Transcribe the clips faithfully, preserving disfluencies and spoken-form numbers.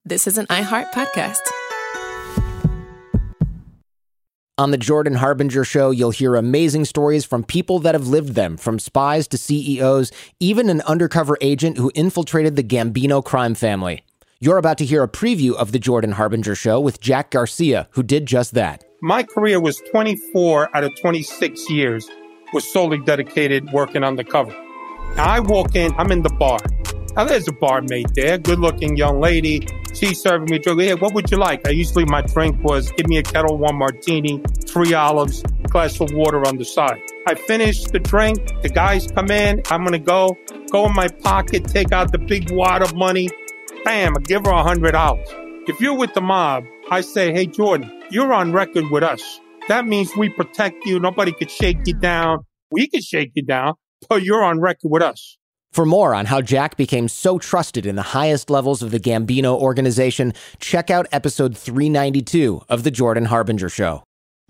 this is an iHeart podcast. On the Jordan Harbinger Show, you'll hear amazing stories from people that have lived them, from spies to C E Os, even an undercover agent who infiltrated the Gambino crime family. You're about to hear a preview of the Jordan Harbinger Show with Jack Garcia, who did just that. My career was twenty-four out of twenty-six years was solely dedicated working undercover. Now I walk in, I'm in the bar. Now there's a barmaid there, good-looking young lady. She's serving me a drink. Hey, what would you like? I usually, my drink was give me a Kettle One martini, three olives, glass of water on the side. I finish the drink. The guys come in. I'm going to go, go in my pocket, take out the big wad of money. Bam, I give her a hundred dollars. If you're with the mob, I say, hey, Jordan, you're on record with us. That means we protect you. Nobody could shake you down. We could shake you down, but you're on record with us. For more on how Jack became so trusted in the highest levels of the Gambino organization, check out episode three ninety-two of The Jordan Harbinger Show.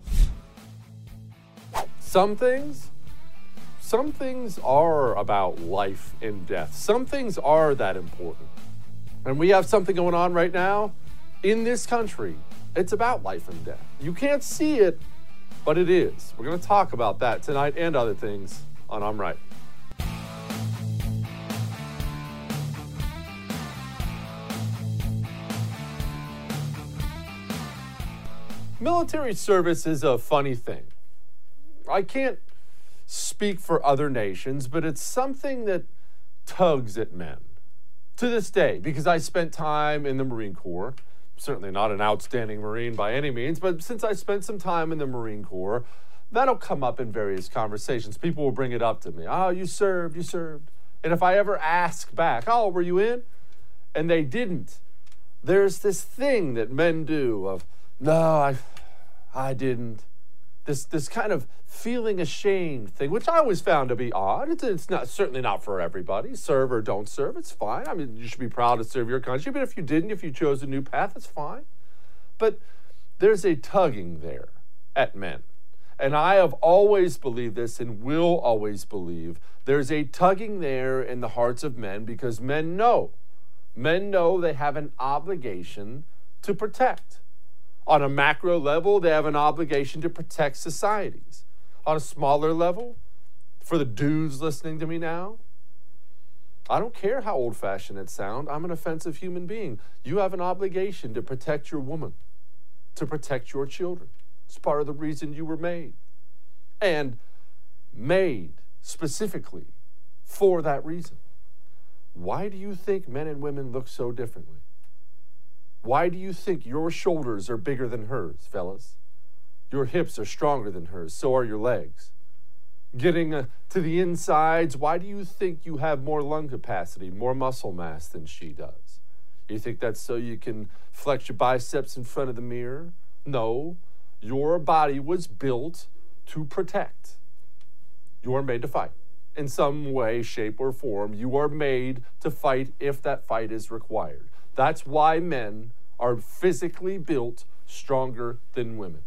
Some things, some things are about life and death. Some things are that important. And we have something going on right now in this country. It's about life and death. You can't see it, but it is. We're going to talk about that tonight and other things on I'm Right. Military service is a funny thing. I can't speak for other nations, but it's something that tugs at men to this day, because I spent time in the Marine Corps. Certainly not an outstanding Marine by any means, but since I spent some time in the Marine Corps, that'll come up in various conversations. People will bring it up to me. Oh, you served, you served. And if I ever ask back, oh, were you in? And they didn't. There's this thing that men do of, no, I, I didn't. This this kind of feeling ashamed thing, which I always found to be odd. It's, it's not certainly not for everybody. Serve or don't serve, it's fine. I mean, you should be proud to serve your country, but if you didn't, if you chose a new path, it's fine. But there's a tugging there at men. And I have always believed this and will always believe there's a tugging there in the hearts of men because men know. Men know they have an obligation to protect. On a macro level, they have an obligation to protect societies. On a smaller level, for the dudes listening to me now, I don't care how old-fashioned it sounds. I'm an offensive human being. You have an obligation to protect your woman, to protect your children. It's part of the reason you were made. And made specifically for that reason. Why do you think men and women look so differently? Why do you think your shoulders are bigger than hers, fellas? Your hips are stronger than hers, so are your legs. Getting uh, to the insides, why do you think you have more lung capacity, more muscle mass than she does? You think that's so you can flex your biceps in front of the mirror? No, your body was built to protect. You are made to fight. In some way, shape, or form, you are made to fight if that fight is required. That's why men are physically built stronger than women.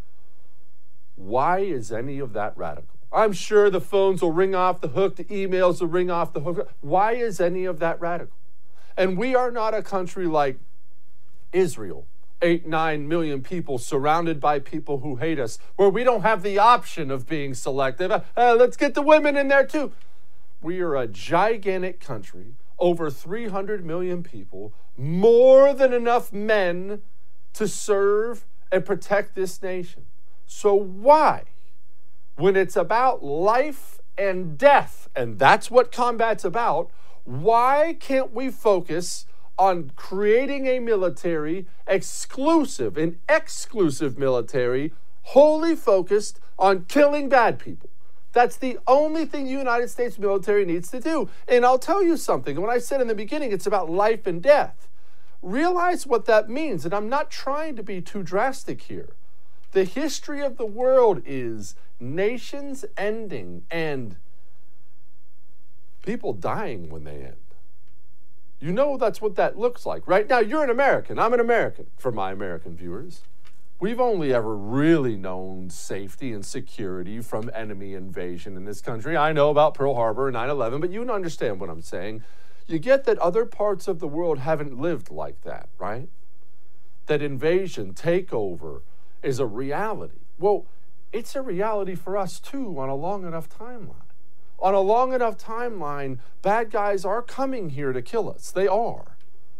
Why is any of that radical? I'm sure the phones will ring off the hook, the emails will ring off the hook. Why is any of that radical? And we are not a country like Israel, eight, nine million people surrounded by people who hate us, where we don't have the option of being selective. Uh, let's get the women in there too. We are a gigantic country, over three hundred million people, more than enough men to serve and protect this nation. So why, when it's about life and death, and that's what combat's about, why can't we focus on creating a military, exclusive, an exclusive military, wholly focused on killing bad people? That's the only thing the United States military needs to do. And I'll tell you something. When I said in the beginning it's about life and death, realize what that means. And I'm not trying to be too drastic here. The history of the world is nations ending and people dying when they end. You know that's what that looks like. Right now, you're an American. I'm an American, for my American viewers. We've only ever really known safety and security from enemy invasion in this country. I know about Pearl Harbor and nine eleven, but you understand what I'm saying. You get that other parts of the world haven't lived like that, right? That invasion, takeover is a reality. Well, it's a reality for us too on a long enough timeline. On a long enough timeline, bad guys are coming here to kill us. They are.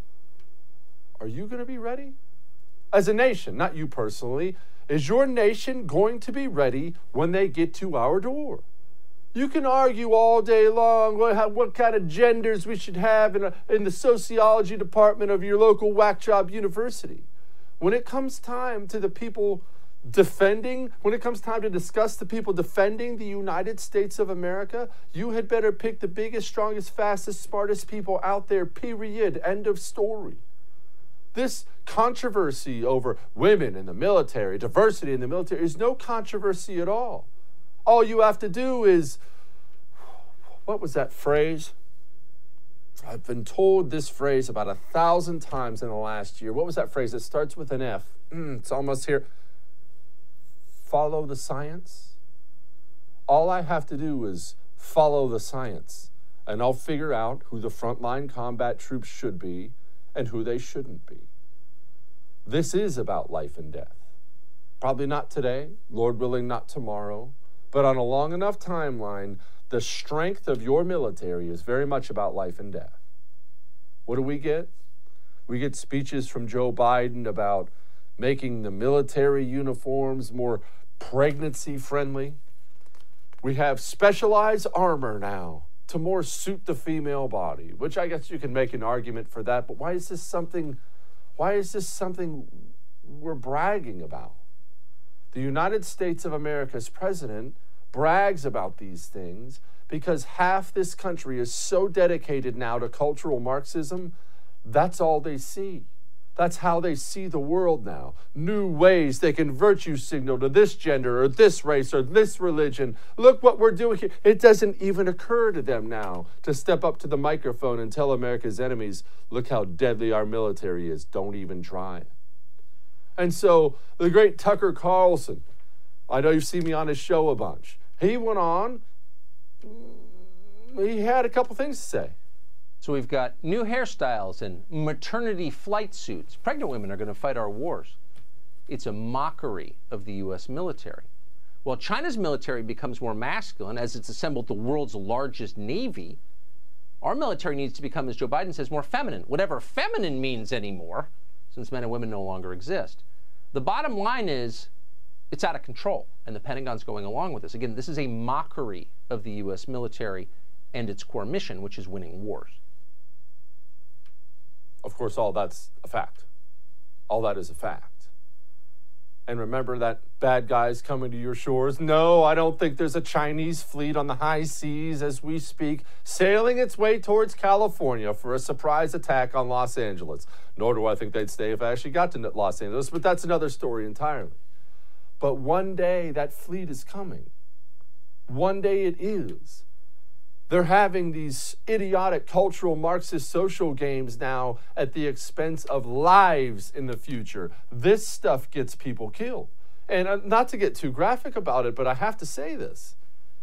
Are you going to be ready? As a nation, not you personally, is your nation going to be ready when they get to our door? You can argue all day long what, what kind of genders we should have in, a, in the sociology department of your local whack job university. When it comes time to the people defending, when it comes time to discuss the people defending the United States of America, you had better pick the biggest, strongest, fastest, smartest people out there, period. End of story. This controversy over women in the military, diversity in the military, is no controversy at all. All you have to do is, what was that phrase? I've been told this phrase about a thousand times in the last year. What was that phrase? It starts with an F. Mm, it's almost here. Follow the science. All I have to do is follow the science, and I'll figure out who the frontline combat troops should be and who they shouldn't be. This is about life and death. Probably not today, Lord willing, not tomorrow, but on a long enough timeline, the strength of your military is very much about life and death. What do we get? We get speeches from Joe Biden about making the military uniforms more pregnancy-friendly. We have specialized armor now to more suit the female body, which I guess you can make an argument for that, but why is this something, why is this something we're bragging about? The United States of America's president brags about these things because half this country is so dedicated now to cultural Marxism, that's all they see. That's how they see the world now. New ways they can virtue signal to this gender or this race or this religion. Look what we're doing here. It doesn't even occur to them now to step up to the microphone and tell America's enemies, look how deadly our military is. Don't even try it. And so the great Tucker Carlson, I know you've seen me on his show a bunch. He went on, he had a couple things to say. So we've got new hairstyles and maternity flight suits. Pregnant women are going to fight our wars. It's a mockery of the U S military. While China's military becomes more masculine as it's assembled the world's largest navy, our military needs to become, as Joe Biden says, more feminine, whatever feminine means anymore, since men and women no longer exist. The bottom line is it's out of control, and the Pentagon's going along with this. Again, this is a mockery of the U S military and its core mission, which is winning wars. Of course, all that's a fact. All that is a fact. And remember that bad guys coming to your shores? No, I don't think there's a Chinese fleet on the high seas as we speak, sailing its way towards California for a surprise attack on Los Angeles. Nor do I think they'd stay if I actually got to Los Angeles, but that's another story entirely. But one day that fleet is coming. One day it is. They're having these idiotic cultural Marxist social games now at the expense of lives in the future. This stuff gets people killed. And uh, not to get too graphic about it, but I have to say this.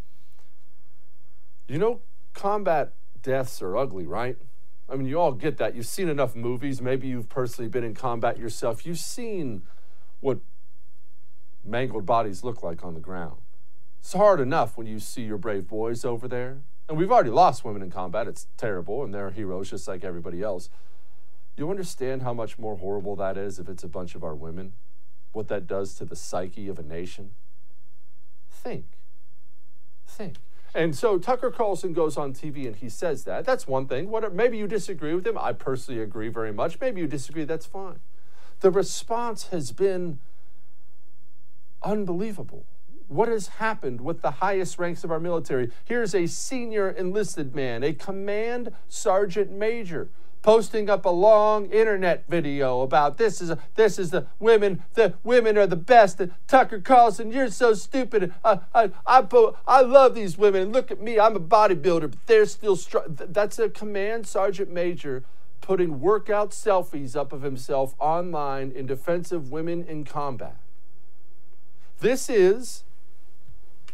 You know, combat deaths are ugly, right? I mean, you all get that. You've seen enough movies. Maybe you've personally been in combat yourself. You've seen what mangled bodies look like on the ground. It's hard enough when you see your brave boys over there. And we've already lost women in combat. It's terrible, and they're heroes just like everybody else. You understand how much more horrible that is if it's a bunch of our women? What that does to the psyche of a nation? Think. Think. And so Tucker Carlson goes on T V and he says that. That's one thing. What, maybe you disagree with him. I personally agree very much. Maybe you disagree. That's fine. The response has been unbelievable. What has happened with the highest ranks of our military? Here's a senior enlisted man, a command sergeant major, posting up a long internet video about this is a, this is the women, the women are the best. And Tucker Carlson, you're so stupid. I, I, I, I love these women. Look at me, I'm a bodybuilder, but they're still strong. That's a command sergeant major putting workout selfies up of himself online in defense of women in combat. This is,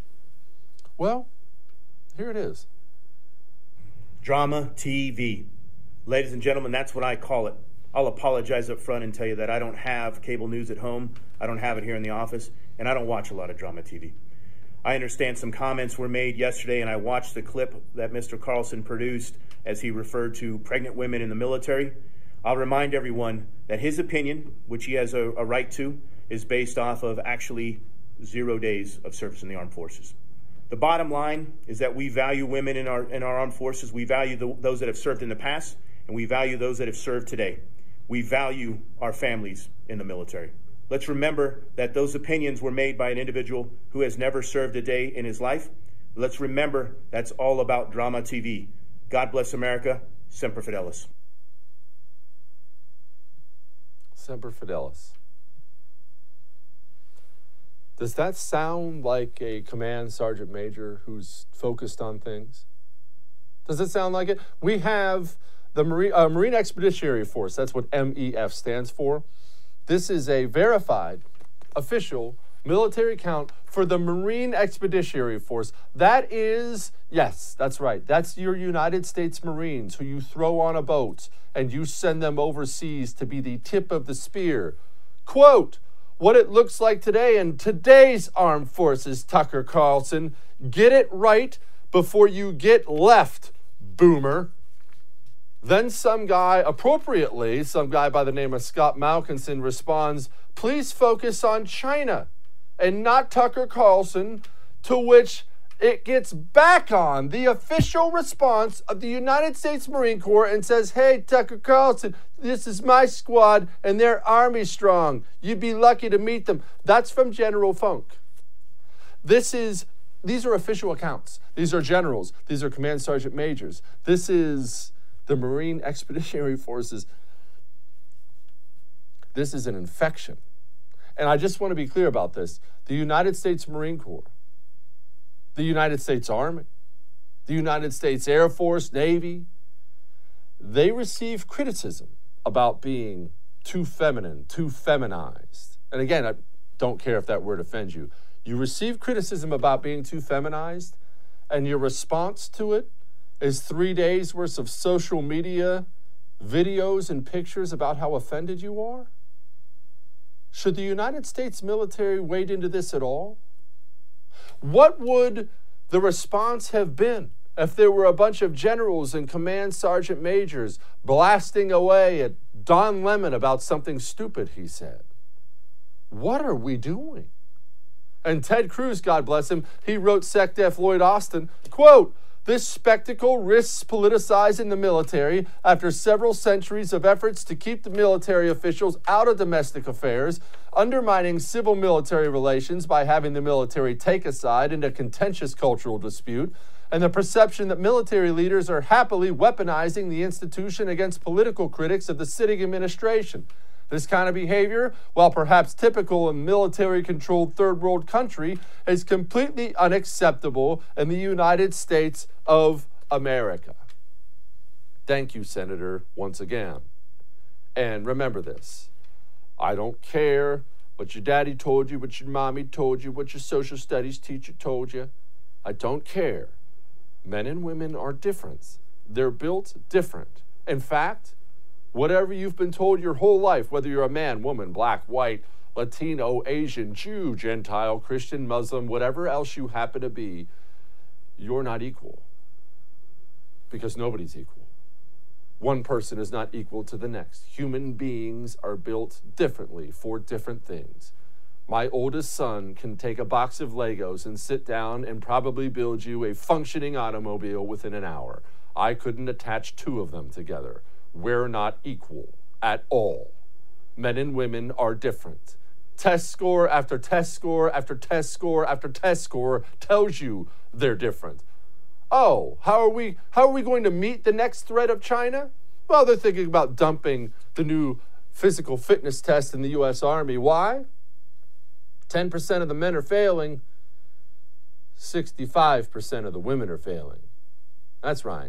well, here it is. Drama T V. Ladies and gentlemen, that's what I call it. I'll apologize up front and tell you that I don't have cable news at home. I don't have it here in the office, and I don't watch a lot of drama T V. I understand some comments were made yesterday, and I watched the clip that Mister Carlson produced as he referred to pregnant women in the military. I'll remind everyone that his opinion, which he has a, a right to, is based off of actually zero days of service in the armed forces. The bottom line is that we value women in our, in our armed forces. We value the, those that have served in the past, and we value those that have served today. We value our families in the military. Let's remember that those opinions were made by an individual who has never served a day in his life. Let's remember that's all about drama T V. God bless America. Semper Fidelis. Semper Fidelis. Does that sound like a command sergeant major who's focused on things? Does it sound like it? We have the Marine, uh, Marine Expeditionary Force. That's what M E F stands for. This is a verified, official military count for the Marine Expeditionary Force. That is, yes, that's right. That's your United States Marines who you throw on a boat and you send them overseas to be the tip of the spear. Quote, what it looks like today in today's armed forces, Tucker Carlson. Get it right before you get left, boomer. Then some guy, appropriately, some guy by the name of Scott Malkinson responds, please focus on China and not Tucker Carlson, to which it gets back on the official response of the United States Marine Corps and says, hey, Tucker Carlson, this is my squad and they're Army strong. You'd be lucky to meet them. That's from General Funk. This is, these are official accounts. These are generals. These are command sergeant majors. This is the Marine Expeditionary Forces. This is an infection. And I just want to be clear about this. The United States Marine Corps, the United States Army, the United States Air Force, Navy, they receive criticism about being too feminine, too feminized. And again, I don't care if that word offends you. You receive criticism about being too feminized, and your response to it is three days worth of social media videos and pictures about how offended you are? Should the United States military wade into this at all? What would the response have been if there were a bunch of generals and command sergeant majors blasting away at Don Lemon about something stupid he said? What are we doing? And Ted Cruz, God bless him, he wrote SecDef Lloyd Austin, quote, this spectacle risks politicizing the military after several centuries of efforts to keep the military officials out of domestic affairs, undermining civil-military relations by having the military take a side in a contentious cultural dispute, and the perception that military leaders are happily weaponizing the institution against political critics of the sitting administration. This kind of behavior, while perhaps typical in a military-controlled third-world country, is completely unacceptable in the United States of America. Thank you, Senator, once again. And remember this. I don't care what your daddy told you, what your mommy told you, what your social studies teacher told you. I don't care. Men and women are different. They're built different. In fact, whatever you've been told your whole life, whether you're a man, woman, black, white, Latino, Asian, Jew, Gentile, Christian, Muslim, whatever else you happen to be, you're not equal. Because nobody's equal. One person is not equal to the next. Human beings are built differently for different things. My oldest son can take a box of Legos and sit down and probably build you a functioning automobile within an hour. I couldn't attach two of them together. We're not equal at all. Men and women are different. Test score after test score after test score after test score tells you they're different. Oh, how are we, how are we going to meet the next threat of China? Well, they're thinking about dumping the new physical fitness test in the U S Army. Why? ten percent of the men are failing. sixty-five percent of the women are failing. That's right.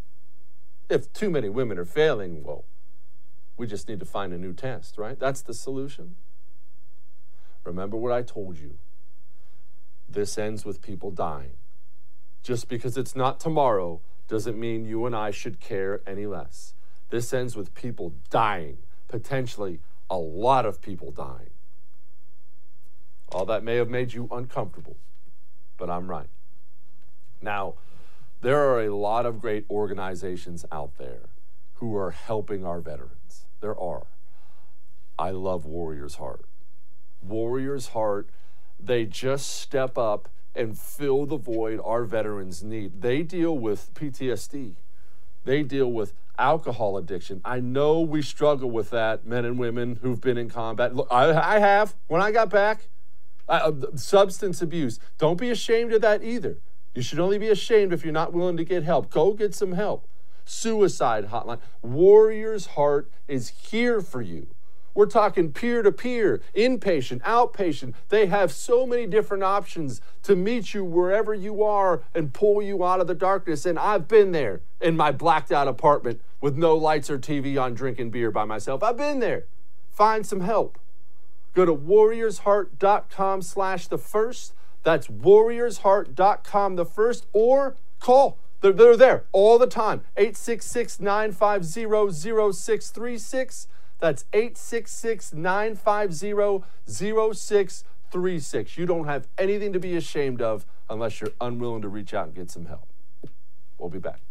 If too many women are failing, well, we just need to find a new test, right? That's the solution. Remember what I told you. This ends with people dying. Just because it's not tomorrow doesn't mean you and I should care any less. This ends with people dying, potentially a lot of people dying. All that may have made you uncomfortable, but I'm right. Now, there are a lot of great organizations out there who are helping our veterans. There are. I love Warriors Heart. Warriors Heart, they just step up and fill the void our veterans need. They deal with P T S D. They deal with alcohol addiction. I know we struggle with that, men and women who've been in combat. Look, I, I have. When I got back, uh, substance abuse. Don't be ashamed of that either. You should only be ashamed if you're not willing to get help. Go get some help. Suicide hotline. Warriors Heart is here for you. We're talking peer-to-peer, inpatient, outpatient. They have so many different options to meet you wherever you are and pull you out of the darkness. And I've been there in my blacked out apartment with no lights or T V on, drinking beer by myself. I've been there. Find some help. Go to warriorsheart.com slash the first. That's warriorsheart.com the first, or call. They're, they're there all the time. eight six six, nine five zero, zero six three six. That's eight six six, nine five zero, zero six three six. You don't have anything to be ashamed of unless you're unwilling to reach out and get some help. We'll be back.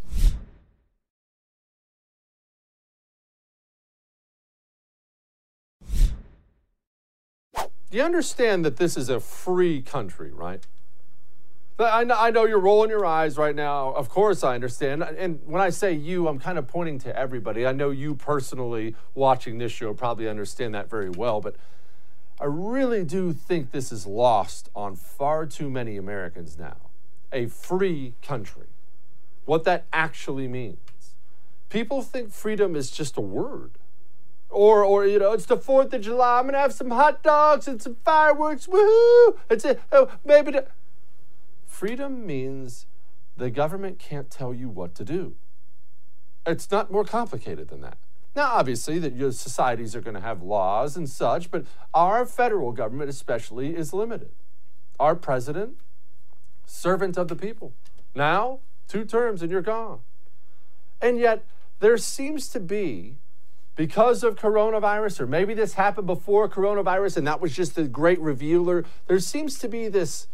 You understand that this is a free country, right? I know, I know you're rolling your eyes right now. Of course I understand. And when I say you, I'm kind of pointing to everybody. I know you personally watching this show probably understand that very well, but I really do think this is lost on far too many Americans now. A free country. What that actually means. People think freedom is just a word. Or, or you know, it's the fourth of July. I'm going to have some hot dogs and some fireworks. Woohoo! It's a, oh, maybe the... Freedom means the government can't tell you what to do. It's not more complicated than that. Now, obviously, that your societies are going to have laws and such, but our federal government especially is limited. Our president, servant of the people. Now, two terms and you're gone. And yet, there seems to be, because of coronavirus, or maybe this happened before coronavirus and that was just the great revealer, there seems to be this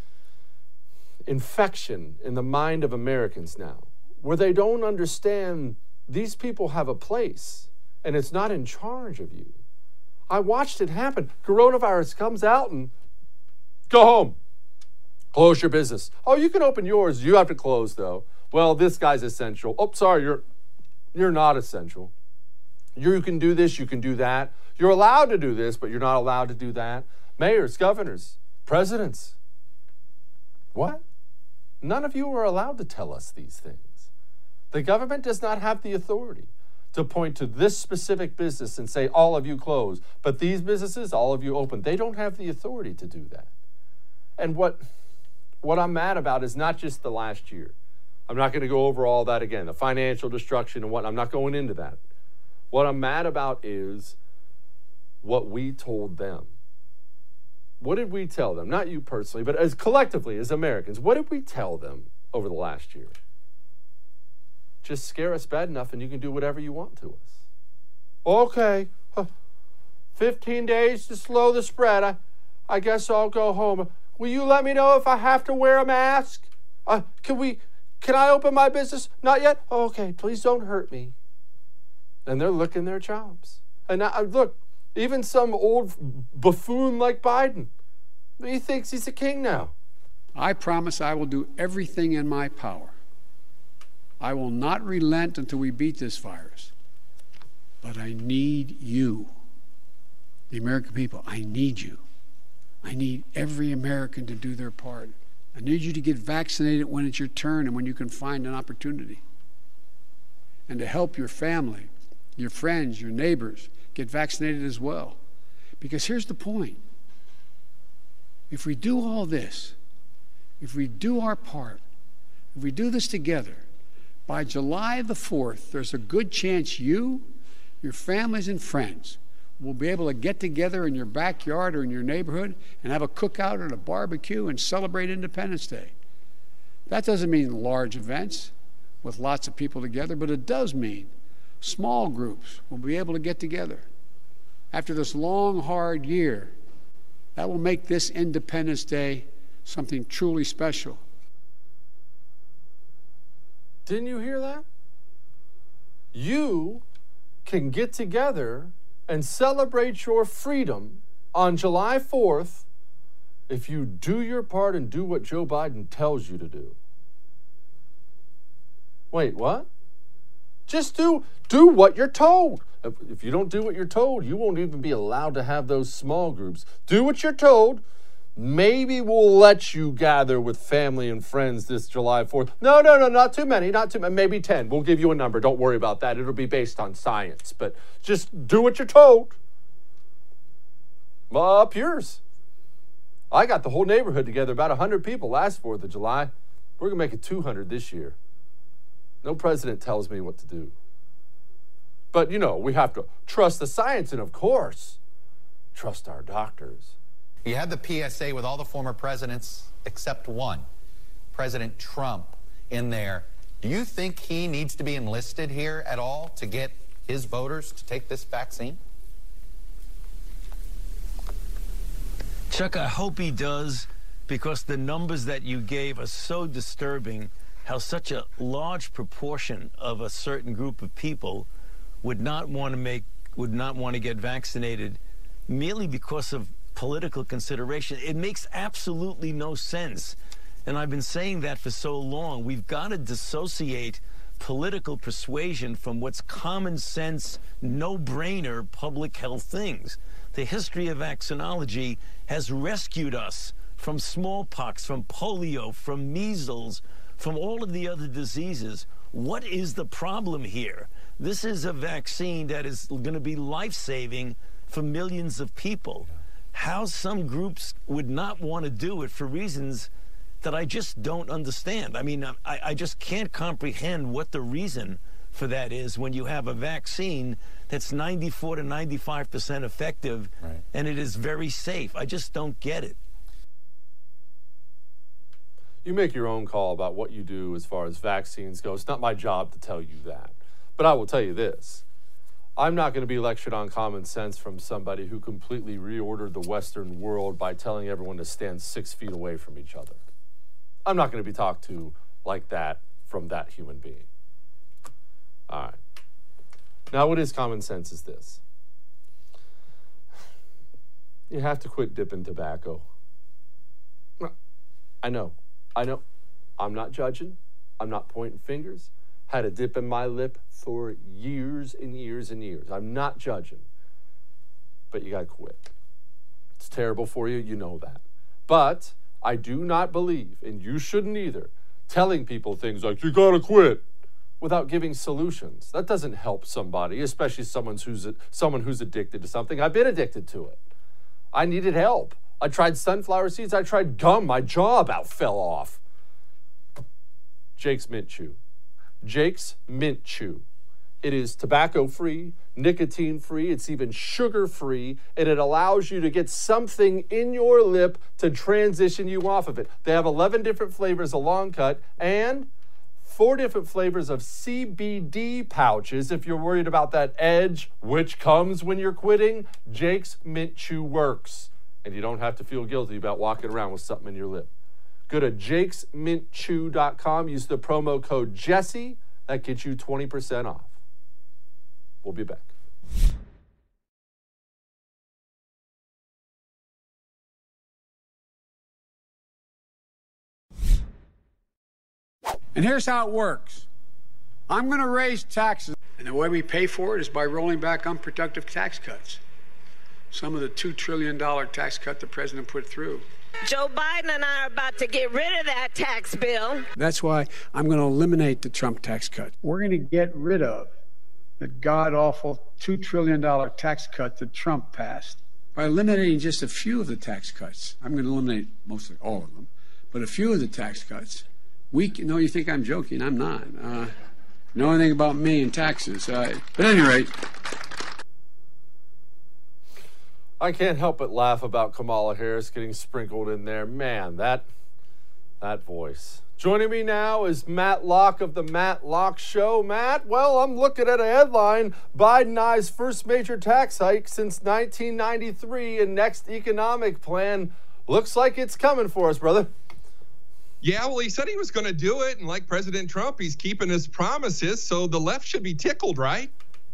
infection in the mind of Americans now, where they don't understand these people have a place and it's not in charge of you. I watched it happen. Coronavirus comes out and go home. Close your business. Oh, you can open yours. You have to close though. Well, this guy's essential. Oh, sorry, you're you're not essential. You can do this, you can do that. You're allowed to do this, but you're not allowed to do that. Mayors, governors, presidents. What? None of you are allowed to tell us these things. The government does not have the authority to point to this specific business and say, all of you close, but these businesses, all of you open. They don't have the authority to do that. And what, what I'm mad about is not just the last year. I'm not going to go over all that again, the financial destruction and what, I'm not going into that. What I'm mad about is what we told them. What did we tell them? Not you personally, but as collectively, as Americans, what did we tell them over the last year? Just scare us bad enough and you can do whatever you want to us. Okay, fifteen days to slow the spread. I, I guess I'll go home. Will you let me know if I have to wear a mask? Uh, can we, can I open my business? Not yet? Okay, please don't hurt me. And they're licking their chops. And now, look, even some old buffoon like Biden, he thinks he's a king now. I promise I will do everything in my power. I will not relent until we beat this virus. But I need you, the American people. I need you. I need every American to do their part. I need you to get vaccinated when it's your turn and when you can find an opportunity. And to help your family, your friends, your neighbors, get vaccinated as well. Because here's the point. If we do all this, if we do our part, if we do this together, by July the fourth, there's a good chance you, your families and friends will be able to get together in your backyard or in your neighborhood and have a cookout or a barbecue and celebrate Independence Day. That doesn't mean large events with lots of people together, but it does mean small groups will be able to get together. After this long, hard year, that will make this Independence Day something truly special. Didn't you hear that? You can get together and celebrate your freedom on July fourth if you do your part and do what Joe Biden tells you to do. Wait, what? Just do do what you're told. If, if you don't do what you're told, you won't even be allowed to have those small groups. Do what you're told. Maybe we'll let you gather with family and friends this July fourth. No, no, no, not too many, not too many, maybe ten. We'll give you a number. Don't worry about that. It'll be based on science. But just do what you're told. Up yours. I got the whole neighborhood together, about one hundred people last fourth of July. We're going to make it two hundred this year. No president tells me what to do. But, you know, we have to trust the science and, of course, trust our doctors. You had the P S A with all the former presidents except one, President Trump, in there. Do you think he needs to be enlisted here at all to get his voters to take this vaccine? Chuck, I hope he does, because the numbers that you gave are so disturbing, how such a large proportion of a certain group of people would not want to make, would not want to get vaccinated merely because of political consideration. It makes absolutely no sense. And I've been saying that for so long. We've got to dissociate political persuasion from what's common sense, no-brainer public health things. The history of vaccinology has rescued us from smallpox, from polio, from measles, from all of the other diseases. What is the problem here? This is a vaccine that is going to be life-saving for millions of people. How some groups would not want to do it for reasons that I just don't understand. I mean, I, I just can't comprehend what the reason for that is when you have a vaccine that's ninety-four to ninety-five percent effective, right, and it is very safe. I just don't get it. You make your own call about what you do as far as vaccines go. It's not my job to tell you that. But I will tell you this. I'm not going to be lectured on common sense from somebody who completely reordered the Western world by telling everyone to stand six feet away from each other. I'm not going to be talked to like that from that human being. All right. Now, what is common sense is this. You have to quit dipping tobacco. I know. I know. I'm not judging. I'm not pointing fingers. Had a dip in my lip for years and years and years. I'm not judging. But you got to quit. It's terrible for you. You know that. But I do not believe, and you shouldn't either, telling people things like, you got to quit, without giving solutions. That doesn't help somebody, especially someone who's, someone who's addicted to something. I've been addicted to it. I needed help. I tried sunflower seeds. I tried gum. My jaw about fell off. Jake's Mint Chew. Jake's Mint Chew. It is tobacco-free, nicotine-free, it's even sugar-free, and it allows you to get something in your lip to transition you off of it. They have eleven different flavors of long cut and four different flavors of C B D pouches. If you're worried about that edge, which comes when you're quitting, Jake's Mint Chew works. And you don't have to feel guilty about walking around with something in your lip. Go to jakes mint chew dot com. Use the promo code Jesse. That gets you twenty percent off. We'll be back. And here's how it works. I'm going to raise taxes, and the way we pay for it is by rolling back unproductive tax cuts. Some of the two trillion dollars tax cut the president put through. Joe Biden and I are about to get rid of that tax bill. That's why I'm going to eliminate the Trump tax cut. We're going to get rid of the god-awful two trillion dollars tax cut that Trump passed. By eliminating just a few of the tax cuts, I'm going to eliminate mostly all of them, but a few of the tax cuts, we can, no, you think I'm joking, I'm not. Uh, know anything about me and taxes. Uh, but at any rate, I can't help but laugh about Kamala Harris getting sprinkled in there. Man, that that voice. Joining me now is Matt Locke of the Matt Locke Show. Matt, well, I'm looking at a headline. Biden eyes first major tax hike since nineteen ninety-three, and next economic plan looks like it's coming for us, brother. Yeah, well, he said he was going to do it, and like President Trump, he's keeping his promises, so the left should be tickled, right?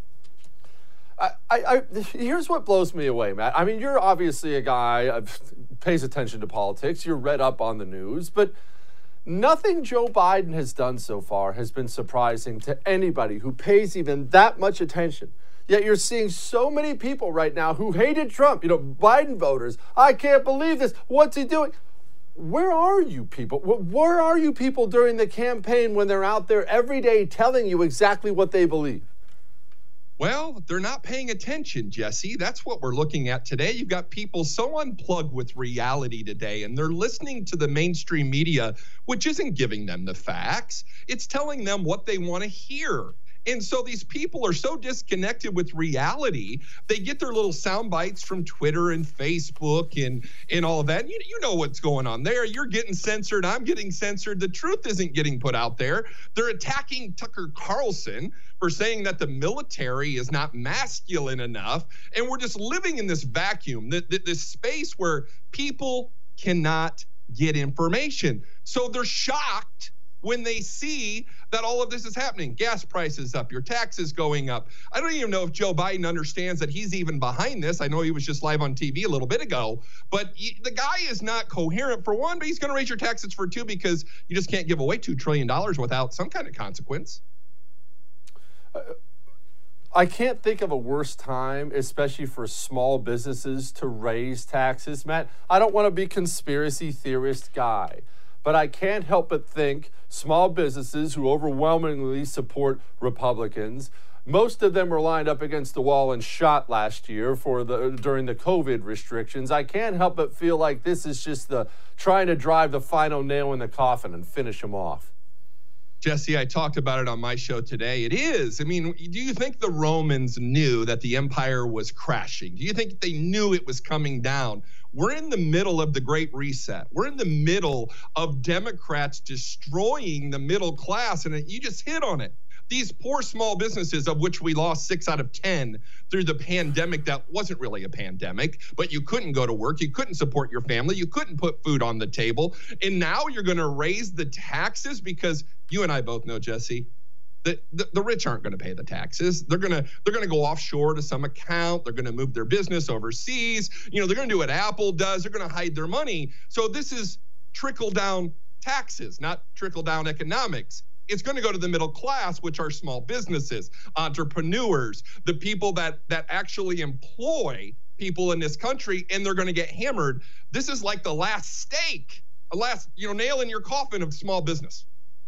I, I, I here's what blows me away, Matt. I mean, you're obviously a guy who pays attention to politics. You're read up on the news, but nothing Joe Biden has done so far has been surprising to anybody who pays even that much attention. Yet you're seeing so many people right now who hated Trump, you know, Biden voters. I can't believe this. What's he doing? Where are you people? Where are you people during the campaign when they're out there every day telling you exactly what they believe? Well, they're not paying attention, Jesse. That's what we're looking at today. You've got people so unplugged with reality today, and they're listening to the mainstream media, which isn't giving them the facts. It's telling them what they want to hear. And so these people are so disconnected with reality, they get their little sound bites from Twitter and Facebook and, and all of that. You, you know what's going on there. You're getting censored. I'm getting censored. The truth isn't getting put out there. They're attacking Tucker Carlson for saying that the military is not masculine enough. And we're just living in this vacuum, this space where people cannot get information. So they're shocked when they see that all of this is happening. Gas prices up, your taxes going up. I don't even know if Joe Biden understands that he's even behind this. I know he was just live on T V a little bit ago, but he, the guy is not coherent for one, but he's going to raise your taxes for two because you just can't give away two trillion dollars without some kind of consequence. Uh, I can't think of a worse time, especially for small businesses, to raise taxes. Matt, I don't want to be conspiracy theorist guy, but I can't help but think small businesses who overwhelmingly support Republicans, most of them were lined up against the wall and shot last year for the during the COVID restrictions. I can't help but feel like this is just the trying to drive the final nail in the coffin and finish them off. Jesse, I talked about it on my show today. It is. I mean, do you think the Romans knew that the empire was crashing? Do you think they knew it was coming down? We're in the middle of the Great Reset. We're in the middle of Democrats destroying the middle class, and you just hit on it. These poor small businesses, of which we lost six out of ten through the pandemic that wasn't really a pandemic, but you couldn't go to work, you couldn't support your family, you couldn't put food on the table, and now you're going to raise the taxes because you and I both know, Jesse, the, the, the rich aren't going to pay the taxes. They're going to they're going to go offshore to some account. They're going to move their business overseas. You know, they're going to do what Apple does. They're going to hide their money. So this is trickle down taxes, not trickle down economics. It's going to go to the middle class, which are small businesses, entrepreneurs, the people that that actually employ people in this country, and they're going to get hammered. This is like the last stake, a last, you know, nail in your coffin of small business.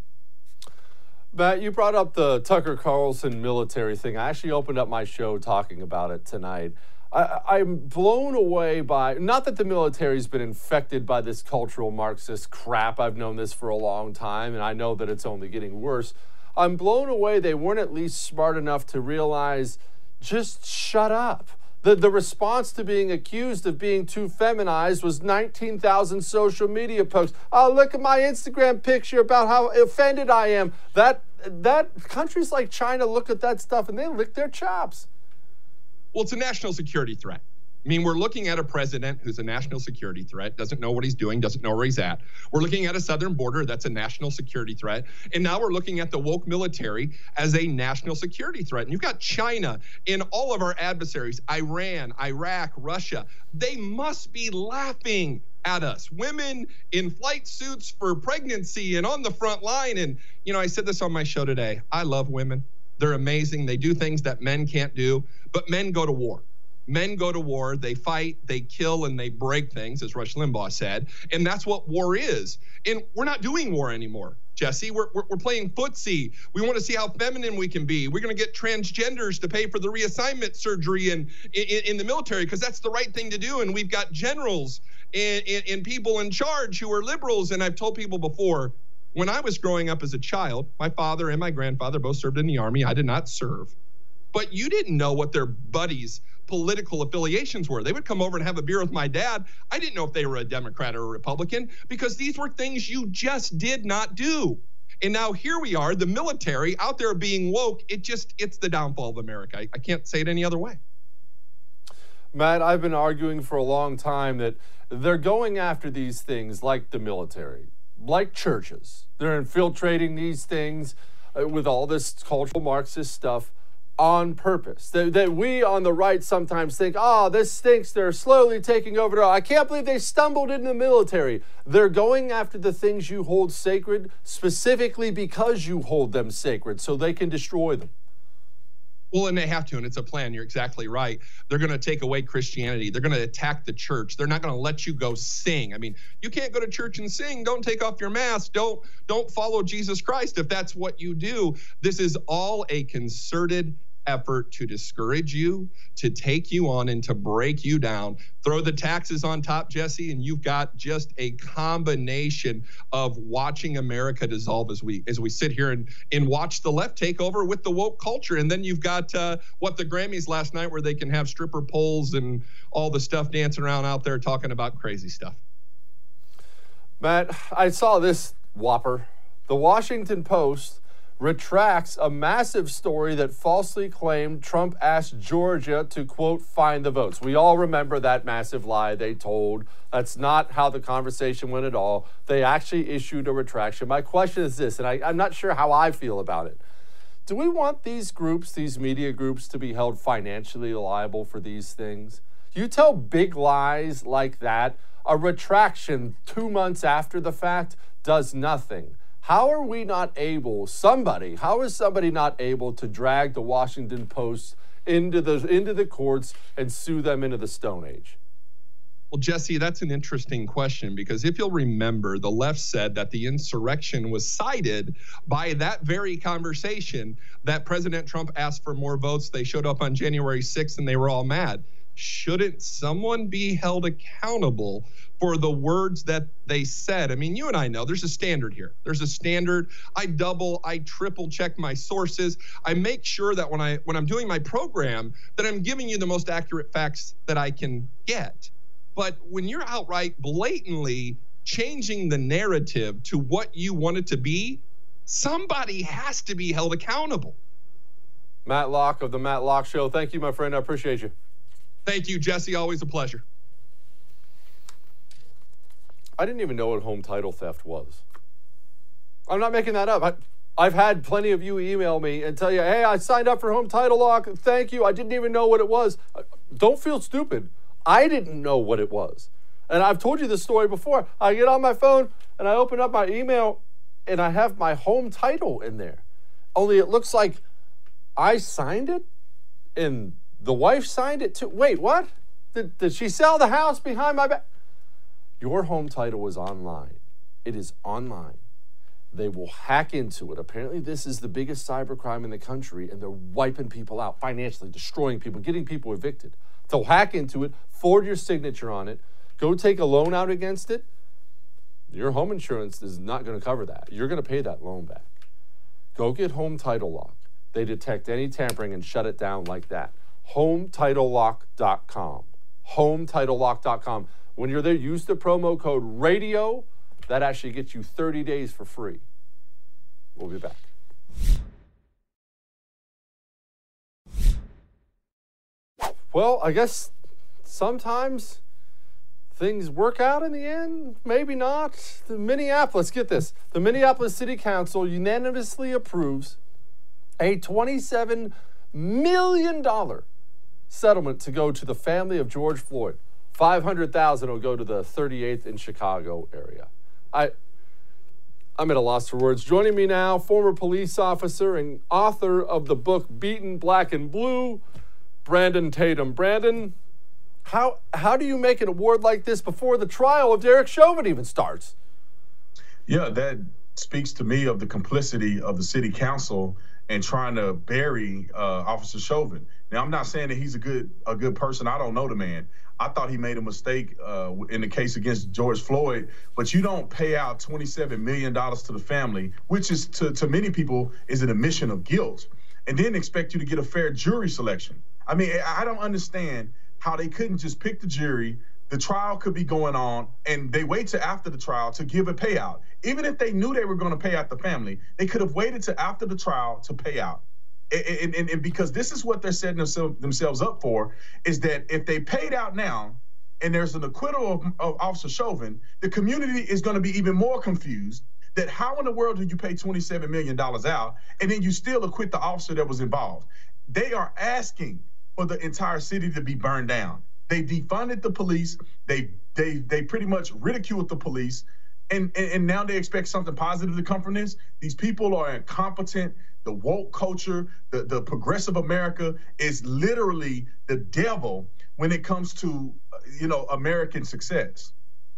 Matt, you brought up the Tucker Carlson military thing. I actually opened up my show talking about it tonight. I, I'm blown away by, not that the military's been infected by this cultural Marxist crap. I've known this for a long time, and I know that it's only getting worse. I'm blown away they weren't at least smart enough to realize, just shut up. The, the response to being accused of being too feminized was nineteen thousand social media posts. Oh, look at my Instagram picture about how offended I am. That, that countries like China look at that stuff and they lick their chops. Well, it's a national security threat. I mean, we're looking at a president who's a national security threat, doesn't know what he's doing, doesn't know where he's at. We're looking at a southern border that's a national security threat. And now we're looking at the woke military as a national security threat. And you've got China and all of our adversaries, Iran, Iraq, Russia. They must be laughing at us. Women in flight suits for pregnancy and on the front line. And, you know, I said this on my show today. I love women. They're amazing. They do things that men can't do, but men go to war. Men go to war, they fight, they kill, and they break things, as Rush Limbaugh said. And that's what war is. And we're not doing war anymore, Jesse. We're, we're, we're playing footsie. We want to see how feminine we can be. We're going to get transgenders to pay for the reassignment surgery in, in, in the military because that's the right thing to do. And we've got generals and, and, and people in charge who are liberals. And I've told people before, when I was growing up as a child, my father and my grandfather both served in the Army. I did not serve. but you didn't know what their buddies' political affiliations were. They would come over and have a beer with my dad. I didn't know if they were a Democrat or a Republican because these were things you just did not do. And now here we are, the military out there being woke. It just, it's the downfall of America. I, I can't say it any other way. Matt, I've been arguing for a long time that they're going after these things like the military, like churches. They're infiltrating these things uh, with all this cultural Marxist stuff on purpose. That, that we on the right sometimes think, oh, this stinks. They're slowly taking over. I can't believe they stumbled into the military. They're going after the things you hold sacred specifically because you hold them sacred so they can destroy them. Well, and they have to, and it's a plan. You're exactly right. They're going to take away Christianity. They're going to attack the church. They're not going to let you go sing. I mean, you can't go to church and sing. Don't take off your mask. Don't, don't follow Jesus Christ if that's what you do. This is all a concerted effort to discourage you, to take you on, and to break you down. Throw the taxes on top, Jesse, and you've got just a combination of watching America dissolve as we as we sit here and, and watch the left take over with the woke culture. And then you've got uh, what the Grammys last night, where they can have stripper poles and all the stuff dancing around out there talking about crazy stuff. Matt, I saw this whopper. The Washington Post retracts a massive story that falsely claimed Trump asked Georgia to, quote, find the votes. We all remember that massive lie they told. That's not how the conversation went at all. They actually issued a retraction. My question is this, and I, I'm not sure how I feel about it. Do we want these groups, these media groups, to be held financially liable for these things? You tell big lies like that, a retraction two months after the fact does nothing. How are we not able, somebody, how is somebody not able to drag the Washington Post into the, into the courts and sue them into the Stone Age? Well, Jesse, that's an interesting question, because if you'll remember, the left said that the insurrection was cited by that very conversation, that President Trump asked for more votes. They showed up on January sixth and they were all mad. Shouldn't someone be held accountable for the words that they said? I mean, you and I know there's a standard here. There's a standard. I double, I triple check my sources. I make sure that when I when I'm doing my program, that I'm giving you the most accurate facts that I can get. But when you're outright blatantly changing the narrative to what you want it to be, somebody has to be held accountable. Matt Locke of the Matt Locke Show. Thank you, my friend. I appreciate you. Thank you, Jesse. Always a pleasure. I didn't even know what home title theft was. I'm not making that up. I, I've had plenty of you email me and tell you, hey, I signed up for Home Title Lock. Thank you. I didn't even know what it was. Don't feel stupid. I didn't know what it was. And I've told you this story before. I get on my phone and I open up my email and I have my home title in there. Only it looks like I signed it and the wife signed it too. Wait, what? Did, did she sell the house behind my back? Your home title is online. It is online. They will hack into it. Apparently, this is the biggest cybercrime in the country, and they're wiping people out financially, destroying people, getting people evicted. They'll hack into it, forward your signature on it, go take a loan out against it. Your home insurance is not going to cover that. You're going to pay that loan back. Go get Home Title Lock. They detect any tampering and shut it down like that. home title lock dot com. home title lock dot com. When you're there, use the promo code RADIO. That actually gets you thirty days for free. We'll be back. Well, I guess sometimes things work out in the end. Maybe not. The Minneapolis, get this. The Minneapolis City Council unanimously approves a twenty-seven million dollars settlement to go to the family of George Floyd. five hundred thousand dollars will go to the thirty-eighth in Chicago area. I, I'm at a loss for words. Joining me now, former police officer and author of the book Beaten Black and Blue, Brandon Tatum. Brandon, how how do you make an award like this before the trial of Derek Chauvin even starts? Yeah, that speaks to me of the complicity of the city council and trying to bury uh, Officer Chauvin. Now, I'm not saying that he's a good a good person. I don't know the man. I thought he made a mistake uh, in the case against George Floyd, but you don't pay out twenty-seven million dollars to the family, which is to, to many people is an admission of guilt. and then expect you to get a fair jury selection. I mean, I don't understand how they couldn't just pick the jury. The trial could be going on, and they wait till after the trial to give a payout. Even if they knew they were going to pay out the family, they could have waited till after the trial to pay out. And, and, and because this is what they're setting themselves, themselves up for, is that if they paid out now and there's an acquittal of, of Officer Chauvin, the community is going to be even more confused that how in the world do you pay twenty-seven million dollars out and then you still acquit the officer that was involved? They are asking for the entire city to be burned down. They defunded the police. They they they pretty much ridiculed the police. And, and, and now they expect something positive to come from this. These people are incompetent. The woke culture, the, the progressive America is literally the devil when it comes to, you know, American success.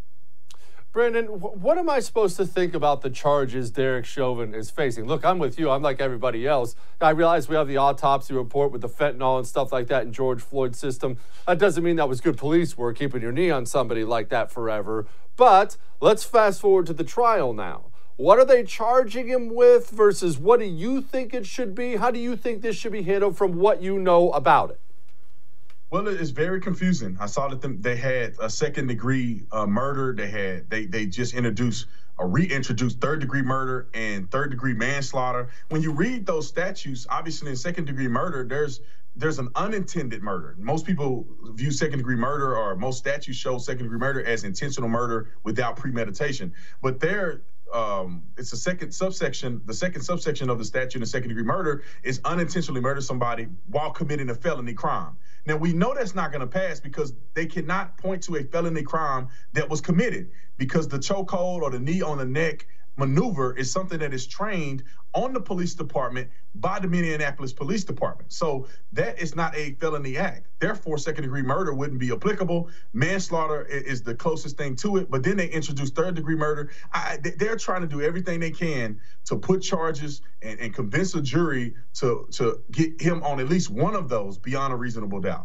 Brandon, what am I supposed to think about the charges Derek Chauvin is facing? Look, I'm with you. I'm like everybody else. I realize we have the autopsy report with the fentanyl and stuff like that in George Floyd's system. That doesn't mean that was good police work, keeping your knee on somebody like that forever. But let's fast forward to the trial now. What are they charging him with versus what do you think it should be? How do you think this should be handled from what you know about it? Well, it's very confusing. I saw that them, they had a second degree uh, murder. They had they they just introduced or reintroduced third degree murder and third degree manslaughter. When you read those statutes, obviously in second degree murder, there's there's an unintended murder. Most people view second degree murder, or most statutes show second degree murder as intentional murder without premeditation. But there, um, it's a second subsection. The second subsection of the statute in second degree murder is unintentionally murder somebody while committing a felony crime. Now, we know that's not going to pass because they cannot point to a felony crime that was committed, because the chokehold or the knee on the neck maneuver is something that is trained on the police department by the Minneapolis Police Department. So that is not a felony act. Therefore, second degree murder wouldn't be applicable. Manslaughter is the closest thing to it. But then they introduce third degree murder. I, they're trying to do everything they can to put charges and, and convince a jury to, to get him on at least one of those beyond a reasonable doubt.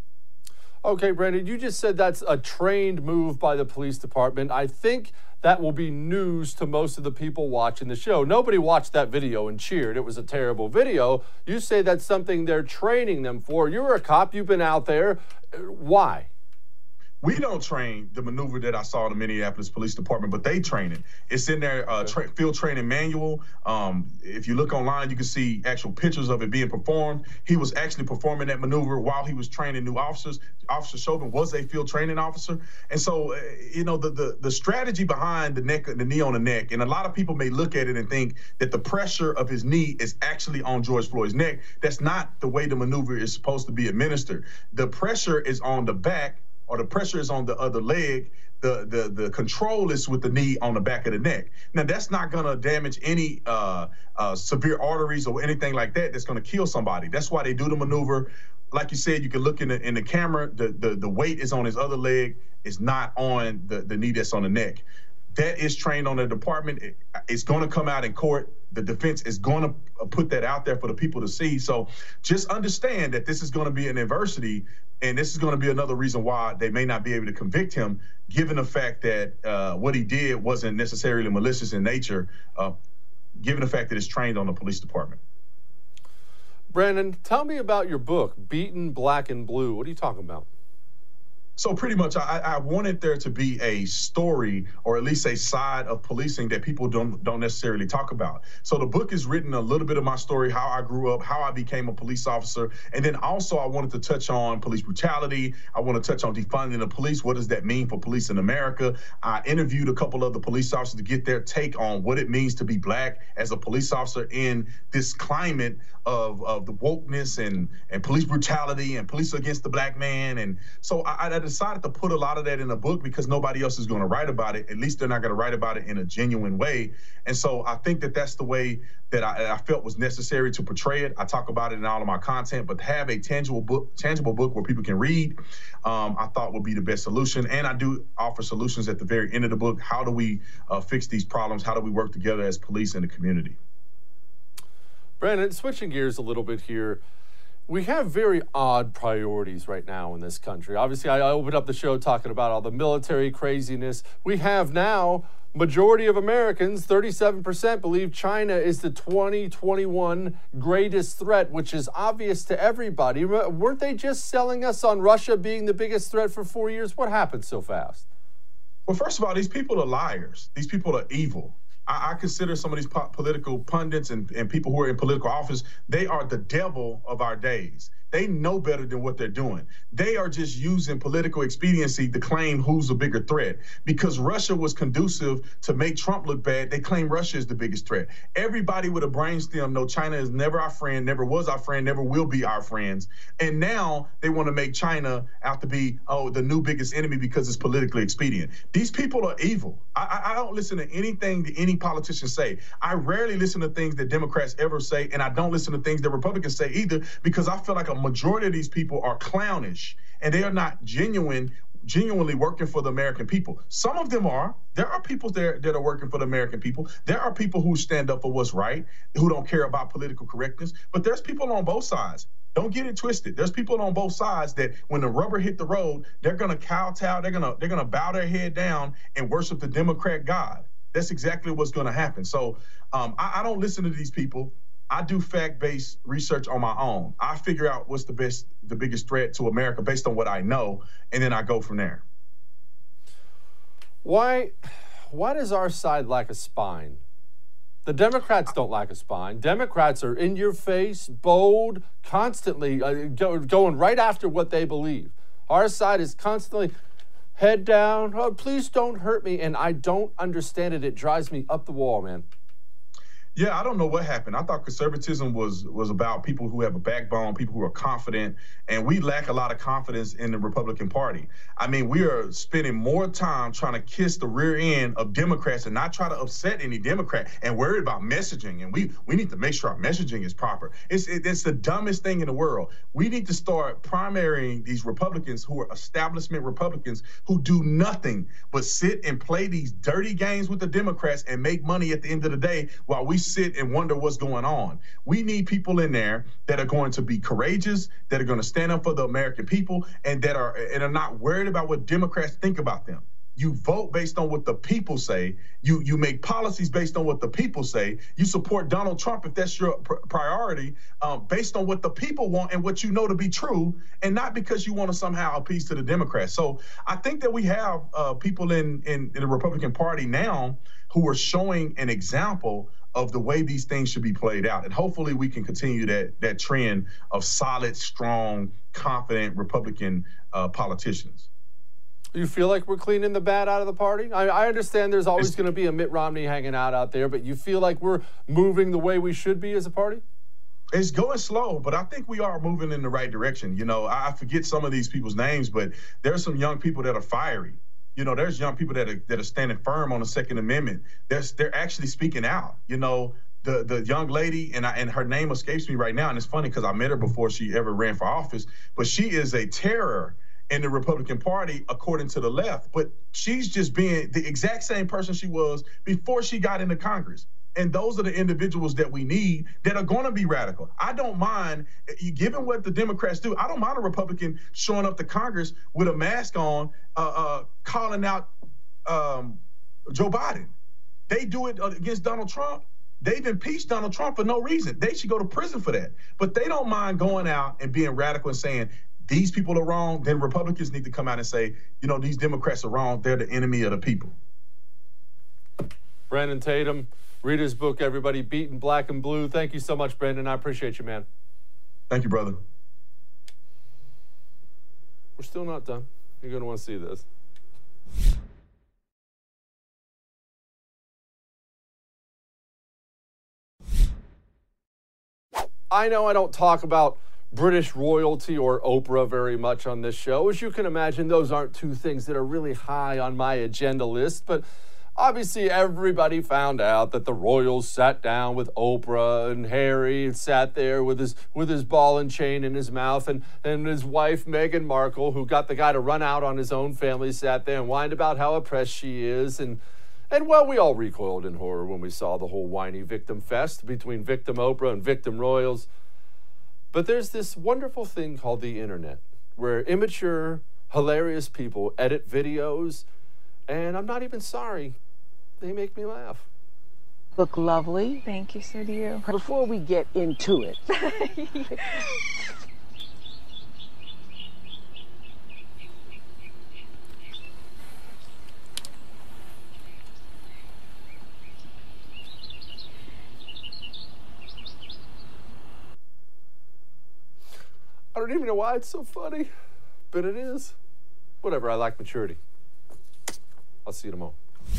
Okay, Brandon, you just said that's a trained move by the police department. I think that will be news to most of the people watching the show. Nobody watched that video and cheered. It was a terrible video. You say that's something they're training them for. You're a cop. You've been out there. Why? We don't train the maneuver that I saw in the Minneapolis Police Department, but they train it. It's in their uh, tra- field training manual. Um, if you look online, you can see actual pictures of it being performed. He was actually performing that maneuver while he was training new officers. Officer Chauvin was a field training officer. And so, uh, you know, the, the the strategy behind the neck, the knee on the neck, and a lot of people may look at it and think that the pressure of his knee is actually on George Floyd's neck. That's not the way the maneuver is supposed to be administered. The pressure is on the back, or the pressure is on the other leg. The, the, the control is with the knee on the back of the neck. Now, that's not going to damage any uh, uh, severe arteries or anything like that that's going to kill somebody. That's why they do the maneuver. Like you said, you can look in the in the camera. The, the, the weight is on his other leg. It's not on the, the knee that's on the neck. That is trained on the department. It, it's going to come out in court. The defense is going to put that out there for the people to see. So just understand that this is going to be an adversity, and this is going to be another reason why they may not be able to convict him, given the fact that uh, what he did wasn't necessarily malicious in nature, uh, given the fact that it's trained on the police department. Brandon, tell me about your book, Beaten Black and Blue. What are you talking about? So pretty much, I, I wanted there to be a story, or at least a side of policing that people don't don't necessarily talk about. So the book is written a little bit of my story, how I grew up, how I became a police officer, and then also I wanted to touch on police brutality. I want to touch on defunding the police. What does that mean for police in America? I interviewed a couple of the police officers to get their take on what it means to be black as a police officer in this climate of, of the wokeness and, and police brutality and police against the black man. And so I, I decided to put a lot of that in a book because nobody else is going to write about it. At least they're not going to write about it in a genuine way. And so I think that that's the way that I, I felt was necessary to portray it. I talk about it in all of my content, but to have a tangible book, tangible book where people can read, um, I thought would be the best solution. And I do offer solutions at the very end of the book. How do we uh, fix these problems? How do we work together as police in the community? Brandon, switching gears a little bit here, We have very odd priorities right now in this country. Obviously, I opened up the show talking about all the military craziness. We have now, majority of Americans, thirty-seven percent, believe China is the twenty twenty-one greatest threat, which is obvious to everybody. Weren't they just selling us on Russia being the biggest threat for four years? What happened so fast? Well, first of all, these people are liars. These people are evil. I, I consider some of these po- political pundits and, and people who are in political office, they are the devil of our days. They know better than what they're doing. They are just using political expediency to claim who's a bigger threat. Because Russia was conducive to make Trump look bad, they claim Russia is the biggest threat. Everybody with a brainstem know China is never our friend, never was our friend, never will be our friends. And now they want to make China out to be, oh, the new biggest enemy because it's politically expedient. These people are evil. I, I, I don't listen to anything that any politician say. I rarely listen to things that Democrats ever say, and I don't listen to things that Republicans say either, because I feel like a majority of these people are clownish and they are not genuine, genuinely working for the American people. Some of them are. There are people there that are working for the American people. There are people who stand up for what's right, who don't care about political correctness. But there's people on both sides. Don't get it twisted. There's people on both sides that when the rubber hit the road, they're gonna kowtow, they're gonna they're gonna bow their head down and worship the Democrat God. That's exactly what's gonna happen. So um, I, I don't listen to these people. I do fact-based research on my own. I figure out what's the best, the biggest threat to America based on what I know, and then I go from there. Why, why does our side lack a spine? The Democrats don't lack a spine. Democrats are in your face, bold, constantly uh, go, going right after what they believe. Our side is constantly head down. Oh, please don't hurt me. And I don't understand it. It drives me up the wall, man. Yeah, I don't know what happened. I thought conservatism was was about people who have a backbone, people who are confident, and we lack a lot of confidence in the Republican Party. I mean, we are spending more time trying to kiss the rear end of Democrats and not try to upset any Democrat and worried about messaging. And we we need to make sure our messaging is proper. It's it, it's the dumbest thing in the world. We need to start primarying these Republicans who are establishment Republicans who do nothing but sit and play these dirty games with the Democrats and make money at the end of the day while we sit and wonder what's going on. We need people in there that are going to be courageous, that are going to stand up for the American people, and that are and are not worried about what Democrats think about them. You vote based on what the people say. You you make policies based on what the people say. You support Donald Trump if that's your pr- priority, um, based on what the people want and what you know to be true, and not because you want to somehow appease to the Democrats. So I think that we have uh, people in, in in the Republican Party now who are showing an example of the way these things should be played out. And hopefully we can continue that that trend of solid, strong, confident Republican uh, politicians. You feel like we're cleaning the bad out of the party? I, I understand there's always going to be a Mitt Romney hanging out out there, but you feel like we're moving the way we should be as a party? It's going slow, but I think we are moving in the right direction. You know, I forget some of these people's names, but there's some young people that are fiery. You know, there's young people that are that are standing firm on the Second Amendment. They're, they're actually speaking out. You know, the the young lady, and I, and her name escapes me right now, and it's funny because I met her before she ever ran for office, but she is a terror in the Republican Party, according to the left. But she's just being the exact same person she was before she got into Congress. And those are the individuals that we need that are going to be radical. I don't mind, given what the Democrats do, I don't mind a Republican showing up to Congress with a mask on, uh, uh, calling out um, Joe Biden. They do it against Donald Trump. They've impeached Donald Trump for no reason. They should go to prison for that. But they don't mind going out and being radical and saying, these people are wrong. Then Republicans need to come out and say, you know, these Democrats are wrong. They're the enemy of the people. Brandon Tatum. Read his book, everybody, Beaten Black and Blue. Thank you so much, Brandon. I appreciate you, man. Thank you, brother. We're still not done. You're going to want to see this. I know I don't talk about British royalty or Oprah very much on this show. As you can imagine, those aren't two things that are really high on my agenda list, but obviously, everybody found out that the royals sat down with Oprah, and Harry sat there with his with his ball and chain in his mouth, and, and his wife, Meghan Markle, who got the guy to run out on his own family, sat there and whined about how oppressed she is. And, and well, we all recoiled in horror when we saw the whole whiny victim fest between victim Oprah and victim royals. But there's this wonderful thing called the internet, where immature, hilarious people edit videos, and I'm not even sorry, they make me laugh. Look lovely. Thank you, so do you. Before we get into it, I don't even know why it's so funny, but it is. Whatever, I like maturity. I'll see you tomorrow.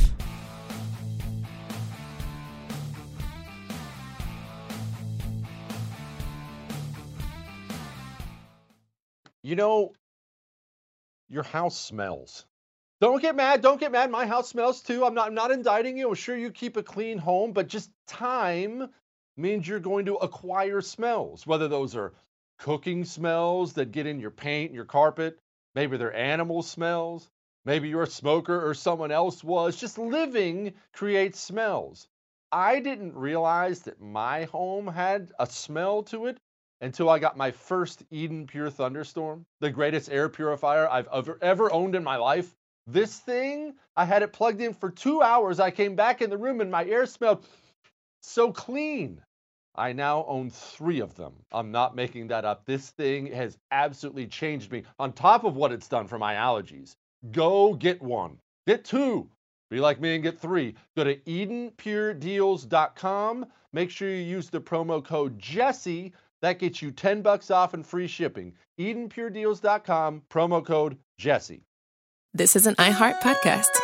You know, your house smells. Don't get mad. Don't get mad. My house smells too. I'm not, I'm not indicting you. I'm sure you keep a clean home, but just time means you're going to acquire smells, whether those are cooking smells that get in your paint and your carpet. Maybe they're animal smells. Maybe you're a smoker or someone else was. Just living creates smells. I didn't realize that my home had a smell to it until I got my first Eden Pure Thunderstorm, the greatest air purifier I've ever, ever owned in my life. This thing, I had it plugged in for two hours. I came back in the room and my air smelled so clean. I now own three of them. I'm not making that up. This thing has absolutely changed me on top of what it's done for my allergies. Go get one. Get two. Be like me and get three. Go to Eden Pure Deals dot com. Make sure you use the promo code Jesse. That gets you ten bucks off and free shipping. Eden Pure Deals dot com, promo code Jesse. This is an iHeart podcast.